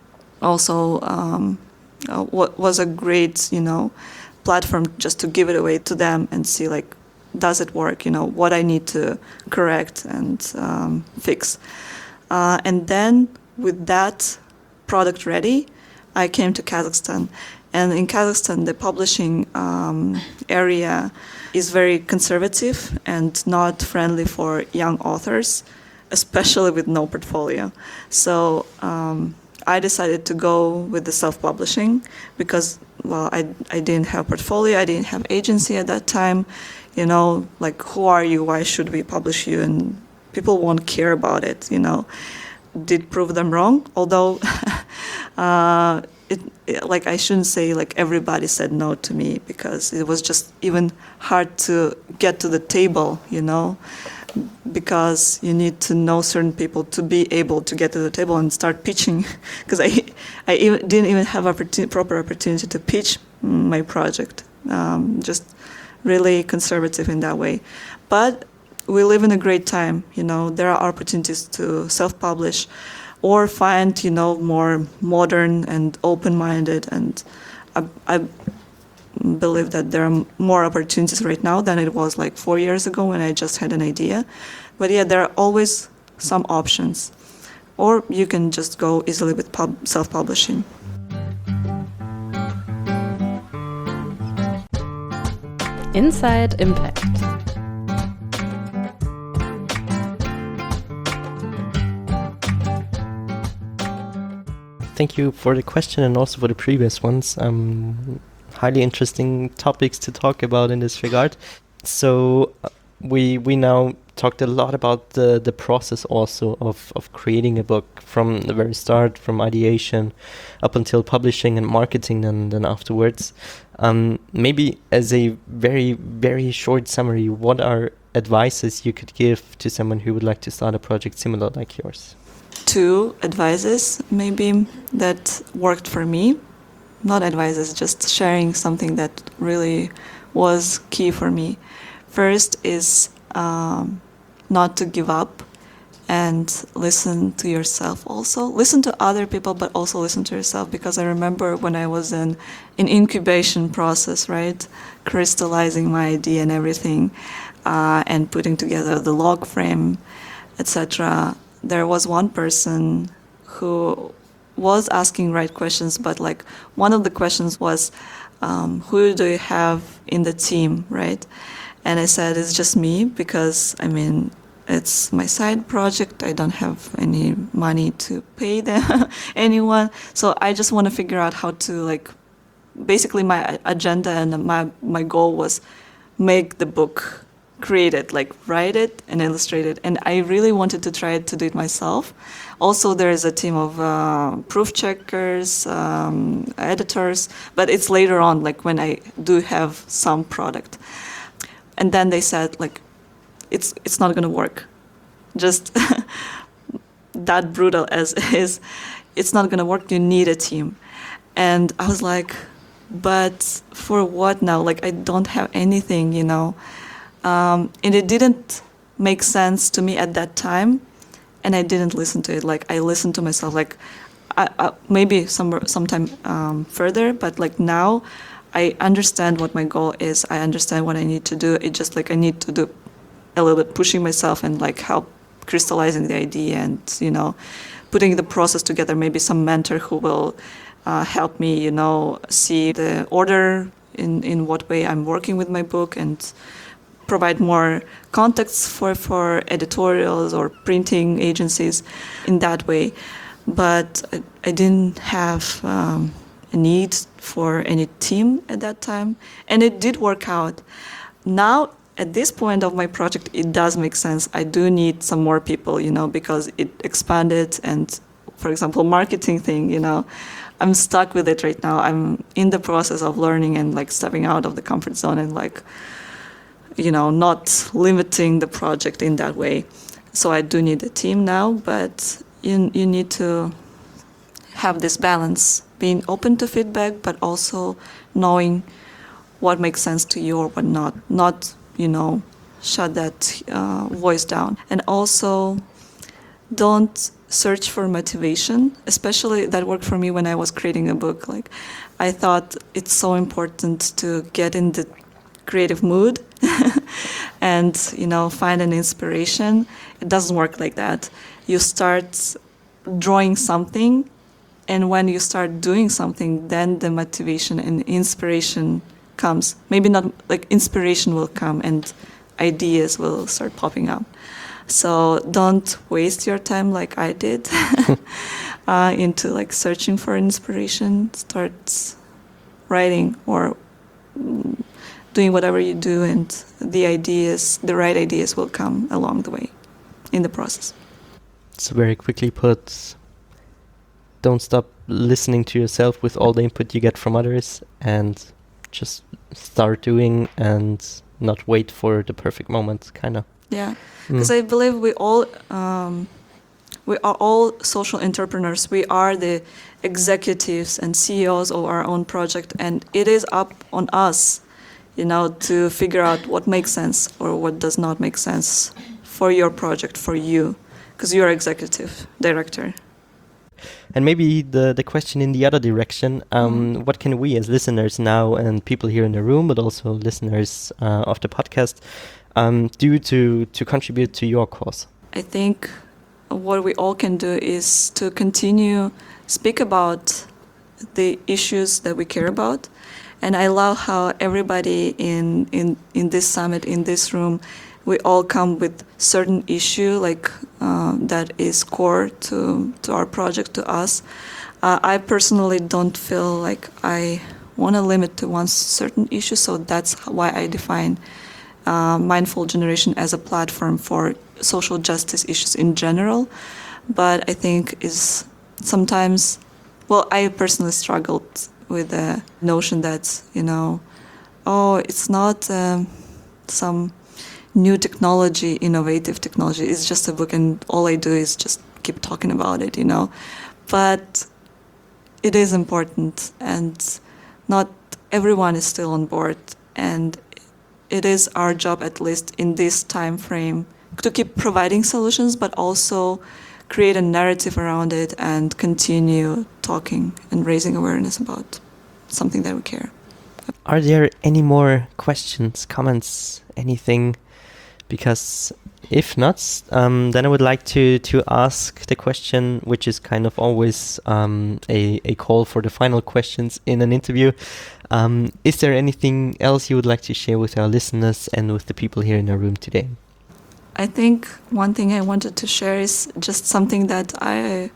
also um, uh, what was a great, you know, platform just to give it away to them and see like, does it work? You know, what I need to correct and um, fix. Uh, and then with that product ready, I came to Kazakhstan. And in Kazakhstan, the publishing um, area is very conservative and not friendly for young authors, especially with no portfolio. So um, I decided to go with the self-publishing because, well, I, I didn't have portfolio, I didn't have agency at that time. You know, like, who are you? Why should we publish you? And people won't care about it, you know. Did prove them wrong, although uh, it, it, like, I shouldn't say like everybody said no to me, because it was just even hard to get to the table, you know. Because you need to know certain people to be able to get to the table and start pitching. Because I, I even, didn't even have opportunity, proper opportunity to pitch my project. Um, just really conservative in that way. But we live in a great time. You know, there are opportunities to self-publish, or find, you know, more modern and open-minded. And I, I believe that there are more opportunities right now than it was like four years ago when I just had an idea. But yeah, there are always some options. Or you can just go easily with pub- self-publishing. Inside Impact. Thank you for the question and also for the previous ones. Um, highly interesting topics to talk about in this regard. So uh, we we now talked a lot about the, the process also of, of creating a book from the very start, from ideation up until publishing and marketing, and then afterwards. Um, maybe as a very, very short summary, what are advices you could give to someone who would like to start a project similar like yours? Two advices maybe that worked for me. Not advices, just sharing something that really was key for me. First is um, not to give up and listen to yourself also. Listen to other people, but also listen to yourself, because I remember when I was in an incubation process, right, crystallizing my idea and everything, uh, and putting together the log frame, et cetera. There was one person who was asking right questions, but like one of the questions was, um, who do you have in the team, right? And I said, it's just me, because I mean, it's my side project. I don't have any money to pay them, anyone. So I just want to figure out how to, like, basically my agenda and my, my goal was make the book, create it, like write it and illustrate it. And I really wanted to try to do it myself. Also, there is a team of uh, proof checkers, um, editors, but it's later on, like when I do have some product. And then they said, like, it's it's not gonna work. Just that brutal as is, it's not gonna work. You need a team. And I was like, but for what now? Like, I don't have anything, you know. Um, and it didn't make sense to me at that time, and I didn't listen to it. Like, I listened to myself, like, I, I, maybe some sometime um, further, but like now, I understand what my goal is. I understand what I need to do. It's just like I need to do a little bit pushing myself and like help crystallizing the idea and, you know, putting the process together. Maybe some mentor who will uh, help me, you know, see the order in, in what way I'm working with my book and provide more contacts for, for editorials or printing agencies in that way. But I, I didn't have um, a need for any team at that time. And it did work out. Now, at this point of my project, it does make sense. I do need some more people, you know, because it expanded. And, for example, marketing thing, you know, I'm stuck with it right now. I'm in the process of learning and like stepping out of the comfort zone and like, you know, not limiting the project in that way. So I do need a team now, but you, you need to have this balance, being open to feedback, but also knowing what makes sense to you or what not, not, you know, shut that uh, voice down. And also don't search for motivation, especially that worked for me when I was creating a book. Like, I thought it's so important to get in the creative mood and, you know, find an inspiration. It doesn't work like that. You start drawing something, and when you start doing something, then the motivation and inspiration comes. Maybe not, like, inspiration will come and ideas will start popping up. So don't waste your time like I did uh, into like searching for inspiration. Start writing or doing whatever you do, and the ideas, the right ideas will come along the way in the process. So very quickly put, don't stop listening to yourself with all the input you get from others, and just start doing and not wait for the perfect moment, kind of. Yeah, because mm. I believe we all um, we are all social entrepreneurs. We are the executives and C E Os of our own project, and it is up on us, you know, to figure out what makes sense or what does not make sense for your project, for you, because you're executive director. And maybe the, the question in the other direction, um, mm. what can we as listeners now, and people here in the room, but also listeners uh, of the podcast, um, do to, to contribute to your cause? I think what we all can do is to continue speak about the issues that we care about. And I love how everybody in, in, in this summit, in this room, we all come with certain issue like uh, that is core to, to our project, to us. Uh, I personally don't feel like I want to limit to one certain issue, so that's why I define uh, Mindful Generation as a platform for social justice issues in general. But I think is sometimes, well, I personally struggled with the notion that, you know, oh, it's not um, some new technology, innovative technology. It's just a book, and all I do is just keep talking about it, you know. But it is important, and not everyone is still on board, and it is our job, at least in this time frame, to keep providing solutions, but also create a narrative around it and continue talking and raising awareness about something that we care. Are there any more questions, comments, anything? Because if not, um, then I would like to to ask the question, which is kind of always um, a, a call for the final questions in an interview. Um, is there anything else you would like to share with our listeners and with the people here in our room today? I think one thing I wanted to share is just something that I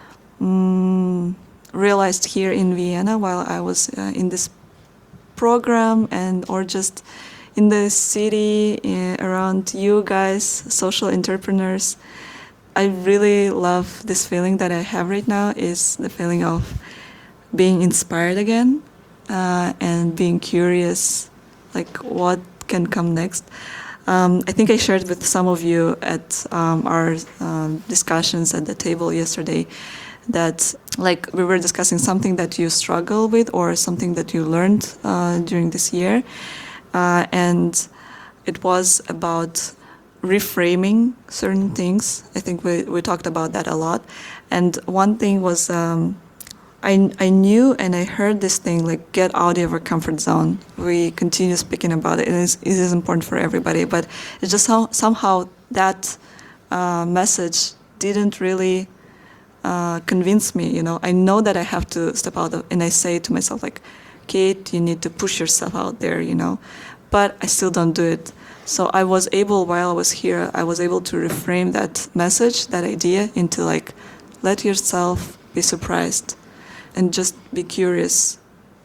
um, realized here in Vienna while I was uh, in this program, and or just in the city uh, around you guys, social entrepreneurs. I really love this feeling that I have right now, is the feeling of being inspired again uh, and being curious, like what can come next. Um, I think I shared with some of you at um, our um, discussions at the table yesterday that, like, we were discussing something that you struggle with or something that you learned uh, during this year. Uh, and it was about reframing certain things. I think we, we talked about that a lot. And one thing was um, I, I knew and I heard this thing, like, get out of your comfort zone. We continue speaking about it. It is, it is important for everybody, but it's just how, somehow that uh, message didn't really uh, convince me, you know. I know that I have to step out of, and I say to myself, like, Kate, you need to push yourself out there, you know, but I still don't do it. So I was able, while I was here, I was able to reframe that message, that idea into, like, let yourself be surprised and just be curious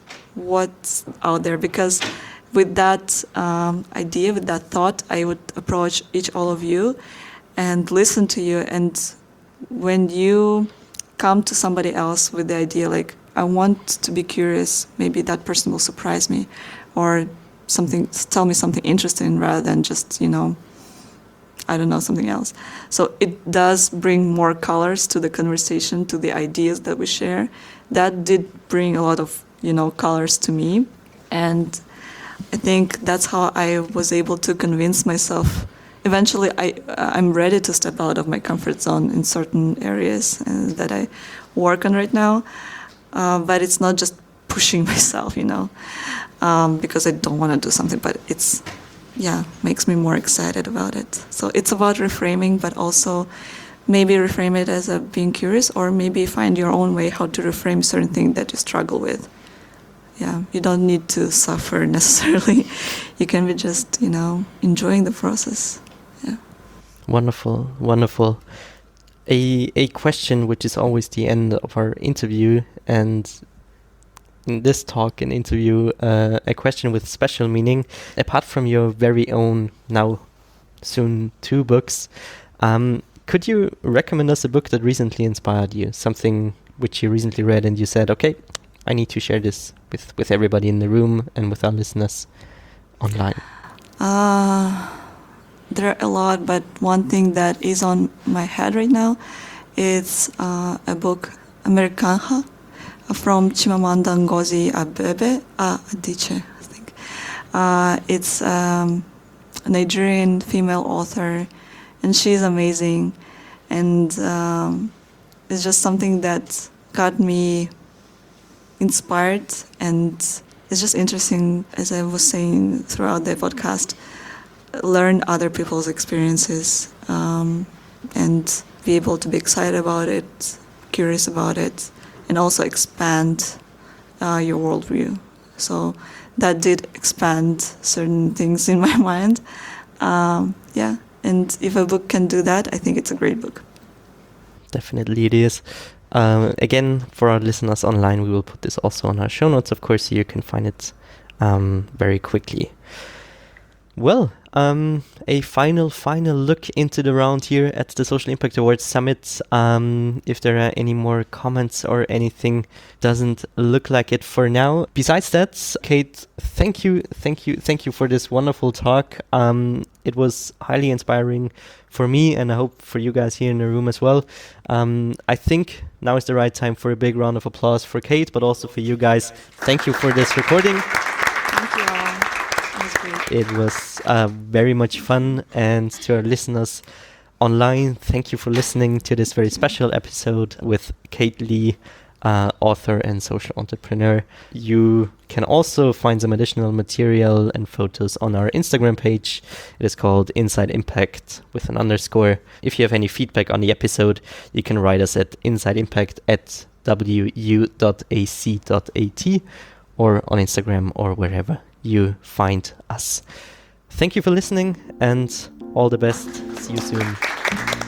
what's out there. Because with that um, idea, with that thought, I would approach each all of you and listen to you. And when you come to somebody else with the idea, like, I want to be curious, maybe that person will surprise me, or something, tell me something interesting rather than just, you know, I don't know, something else. So it does bring more colors to the conversation, to the ideas that we share. That did bring a lot of, you know, colors to me. And I think that's how I was able to convince myself. Eventually, I, I'm ready to step out of my comfort zone in certain areas uh, that I work on right now. Uh, but it's not just pushing myself, you know, um, because I don't want to do something, but it's, yeah, makes me more excited about it. So it's about reframing, but also maybe reframe it as a being curious, or maybe find your own way how to reframe certain things that you struggle with. Yeah, you don't need to suffer necessarily. You can be just, you know, enjoying the process. Yeah. Wonderful, wonderful. A a question which is always the end of our interview, and in this talk and interview, uh, a question with special meaning. Apart from your very own, now soon two books, um, could you recommend us a book that recently inspired you? Something which you recently read and you said, okay, I need to share this with, with everybody in the room and with our listeners online. Uh, there are a lot, but one thing that is on my head right now is uh, a book, Americanha, from Chimamanda Ngozi Abebe, uh, Adichie, I think. Uh, it's um, a Nigerian female author, and she's amazing. And um, it's just something that got me inspired, and it's just interesting, as I was saying throughout the podcast, learn other people's experiences um, and be able to be excited about it, curious about it, and also expand uh, your worldview. So that did expand certain things in my mind. Um, yeah, and if a book can do that, I think it's a great book. Definitely it is. Um, again, for our listeners online, we will put this also on our show notes, of course, so you can find it um, very quickly. Well, um, a final, final look into the round here at the Social Impact Awards Summit. Um, if there are any more comments or anything, doesn't look like it for now. Besides that, Kate, thank you, thank you, thank you for this wonderful talk. Um, it was highly inspiring for me, and I hope for you guys here in the room as well. Um, I think now is the right time for a big round of applause for Kate, but also for you guys. Thank you for this recording. Thank you all. It was great. It was uh, very much fun, and to our listeners online, thank you for listening to this very special episode with Kate Lee, uh, author and social entrepreneur. You can also find some additional material and photos on our Instagram page. It is called Inside Impact with an underscore. If you have any feedback on the episode, you can write us at insideimpact at w u dot a c dot a t or on Instagram or wherever you find us. Thank you for listening, and all the best. See you soon.